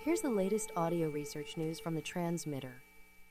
Here's the latest audio research news from the Transmitter.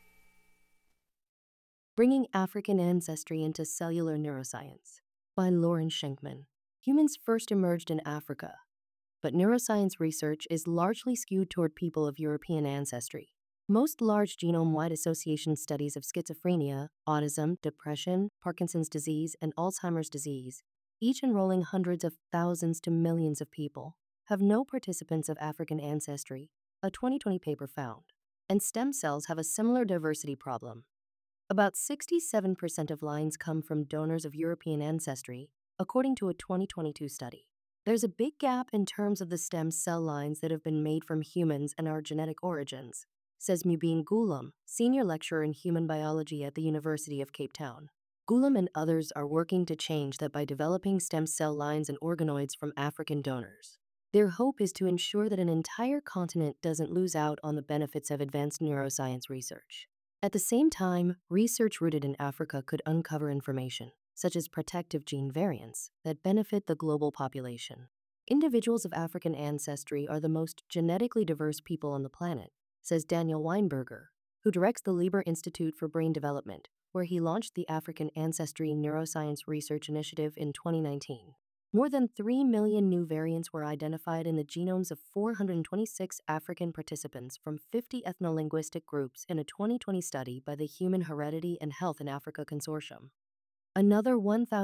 Bringing African Ancestry into Cellular Neuroscience by Lauren Schenkman. Humans first emerged in Africa, but neuroscience research is largely skewed toward people of European ancestry. Most large genome-wide association studies of schizophrenia, autism, depression, Parkinson's disease, and Alzheimer's disease, each enrolling hundreds of thousands to millions of people, have no participants of African ancestry, a 2020 paper found. And stem cells have a similar diversity problem. About 67% of lines come from donors of European ancestry, according to a 2022 study. There's a big gap in terms of the stem cell lines that have been made from humans and our genetic origins, says Mubin Ghulam, senior lecturer in human biology at the University of Cape Town. Ghulam and others are working to change that by developing stem cell lines and organoids from African donors. Their hope is to ensure that an entire continent doesn't lose out on the benefits of advanced neuroscience research. At the same time, research rooted in Africa could uncover information, such as protective gene variants, that benefit the global population. Individuals of African ancestry are the most genetically diverse people on the planet, says Daniel Weinberger, who directs the Lieber Institute for Brain Development, where he launched the African Ancestry Neuroscience Research Initiative in 2019. More than 3 million new variants were identified in the genomes of 426 African participants from 50 ethnolinguistic groups in a 2020 study by the Human Heredity and Health in Africa Consortium. Another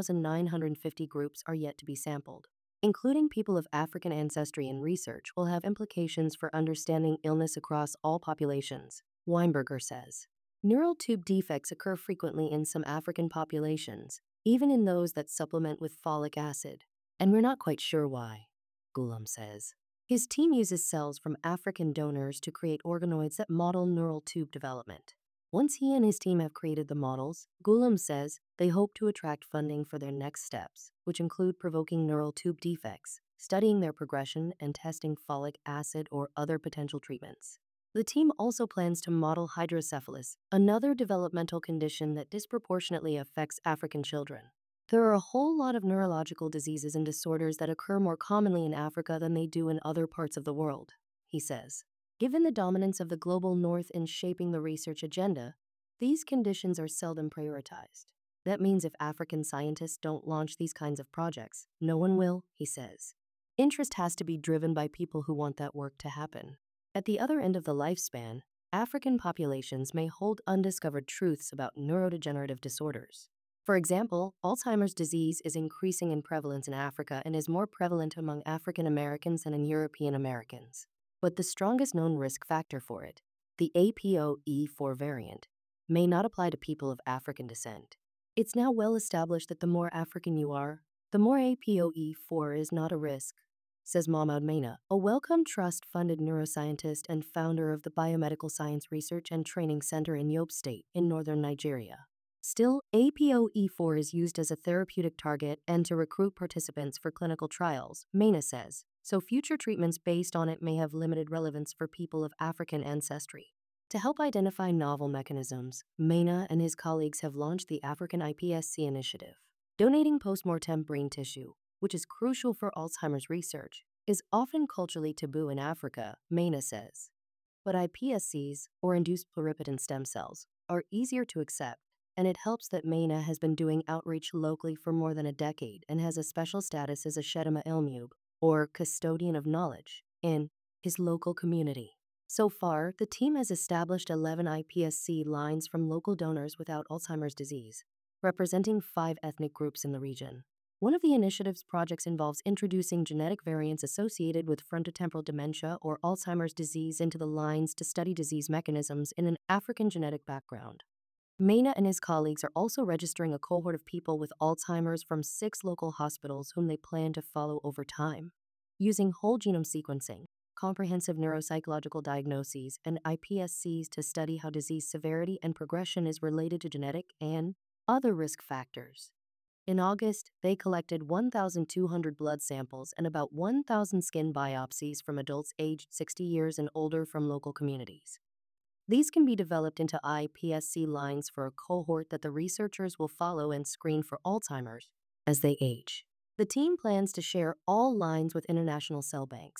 1,950 groups are yet to be sampled. Including people of African ancestry in research will have implications for understanding illness across all populations, Weinberger says. Neural tube defects occur frequently in some African populations, even in those that supplement with folic acid. And we're not quite sure why, Ghulam says. His team uses cells from African donors to create organoids that model neural tube development. Once he and his team have created the models, Ghulam says they hope to attract funding for their next steps, which include provoking neural tube defects, studying their progression, and testing folic acid or other potential treatments. The team also plans to model hydrocephalus, another developmental condition that disproportionately affects African children. There are a whole lot of neurological diseases and disorders that occur more commonly in Africa than they do in other parts of the world, he says. Given the dominance of the global north in shaping the research agenda, these conditions are seldom prioritized. That means if African scientists don't launch these kinds of projects, no one will, he says. Interest has to be driven by people who want that work to happen. At the other end of the lifespan, African populations may hold undiscovered truths about neurodegenerative disorders. For example, Alzheimer's disease is increasing in prevalence in Africa and is more prevalent among African Americans than in European Americans. But the strongest known risk factor for it, the APOE4 variant, may not apply to people of African descent. It's now well established that the more African you are, the more APOE4 is not a risk, says Mahmoud Maina, a Wellcome Trust-funded neuroscientist and founder of the Biomedical Science Research and Training Center in Yobe State in northern Nigeria. Still, APOE4 is used as a therapeutic target and to recruit participants for clinical trials, Maina says, so future treatments based on it may have limited relevance for people of African ancestry. To help identify novel mechanisms, Maina and his colleagues have launched the African iPSC initiative. Donating postmortem brain tissue, which is crucial for Alzheimer's research, is often culturally taboo in Africa, Maina says. But iPSCs, or induced pluripotent stem cells, are easier to accept, and it helps that Maina has been doing outreach locally for more than a decade and has a special status as a Shedema Ilmube, or custodian of knowledge, in his local community. So far, the team has established 11 iPSC lines from local donors without Alzheimer's disease, representing 5 ethnic groups in the region. One of the initiative's projects involves introducing genetic variants associated with frontotemporal dementia or Alzheimer's disease into the lines to study disease mechanisms in an African genetic background. Maina and his colleagues are also registering a cohort of people with Alzheimer's from 6 local hospitals whom they plan to follow over time. Using whole genome sequencing, comprehensive neuropsychological diagnoses, and iPSCs to study how disease severity and progression is related to genetic and other risk factors. In August, they collected 1,200 blood samples and about 1,000 skin biopsies from adults aged 60 years and older from local communities. These can be developed into iPSC lines for a cohort that the researchers will follow and screen for Alzheimer's as they age. The team plans to share all lines with international cell banks.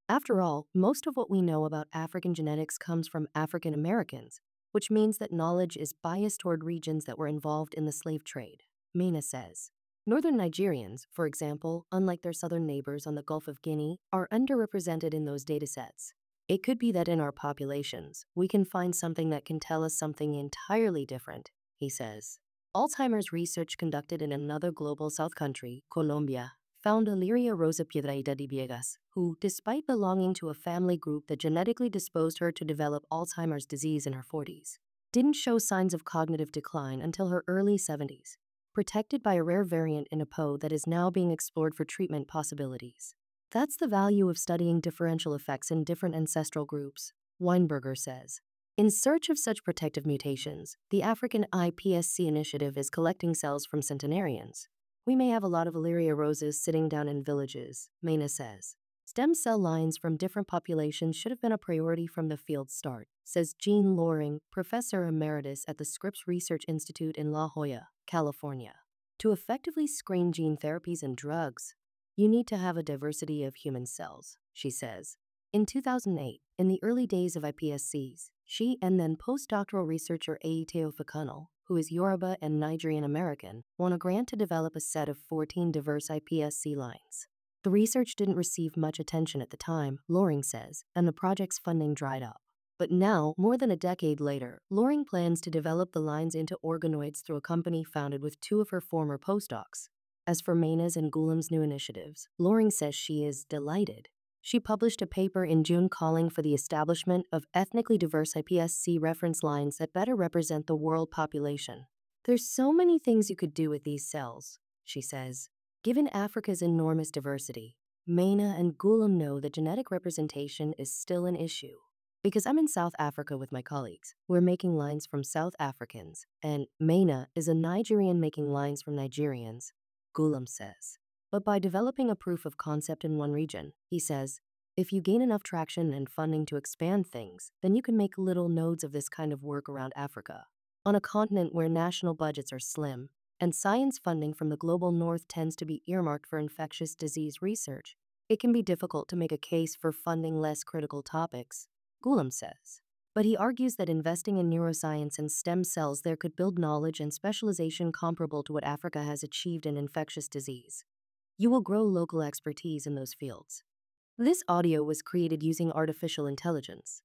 After all, most of what we know about African genetics comes from African Americans, which means that knowledge is biased toward regions that were involved in the slave trade, Mena says. Northern Nigerians, for example, unlike their southern neighbors on the Gulf of Guinea, are underrepresented in those datasets. It could be that in our populations, we can find something that can tell us something entirely different, he says. Alzheimer's research conducted in another global South country, Colombia, found Aliria Rosa Piedrahita de Viegas, who, despite belonging to a family group that genetically disposed her to develop Alzheimer's disease in her 40s, didn't show signs of cognitive decline until her early 70s, protected by a rare variant in APO that is now being explored for treatment possibilities. That's the value of studying differential effects in different ancestral groups, Weinberger says. In search of such protective mutations, the African iPSC initiative is collecting cells from centenarians. We may have a lot of Aliria roses sitting down in villages, Mena says. Stem cell lines from different populations should have been a priority from the field's start, says Jean Loring, professor emeritus at the Scripps Research Institute in La Jolla, California. To effectively screen gene therapies and drugs, you need to have a diversity of human cells, she says. In 2008, in the early days of iPSCs, she and then postdoctoral researcher Aiteo Fakunal, who is Yoruba and Nigerian American, won a grant to develop a set of 14 diverse iPSC lines. The research didn't receive much attention at the time, Loring says, and the project's funding dried up. But now, more than a decade later, Loring plans to develop the lines into organoids through a company founded with two of her former postdocs. As for Mena's and Ghulam's new initiatives, Loring says she is delighted. She published a paper in June calling for the establishment of ethnically diverse iPSC reference lines that better represent the world population. There's so many things you could do with these cells, she says. Given Africa's enormous diversity, Mena and Ghulam know that genetic representation is still an issue. Because I'm in South Africa with my colleagues, we're making lines from South Africans, and Mena is a Nigerian making lines from Nigerians, Ghulam says. But by developing a proof of concept in one region, he says, if you gain enough traction and funding to expand things, then you can make little nodes of this kind of work around Africa. On a continent where national budgets are slim, and science funding from the global north tends to be earmarked for infectious disease research, it can be difficult to make a case for funding less critical topics, Ghulam says. But he argues that investing in neuroscience and stem cells there could build knowledge and specialization comparable to what Africa has achieved in infectious disease. You will grow local expertise in those fields. This audio was created using artificial intelligence.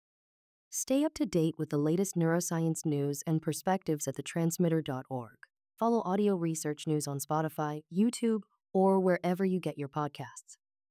Stay up to date with the latest neuroscience news and perspectives at thetransmitter.org. Follow audio research news on Spotify, YouTube, or wherever you get your podcasts.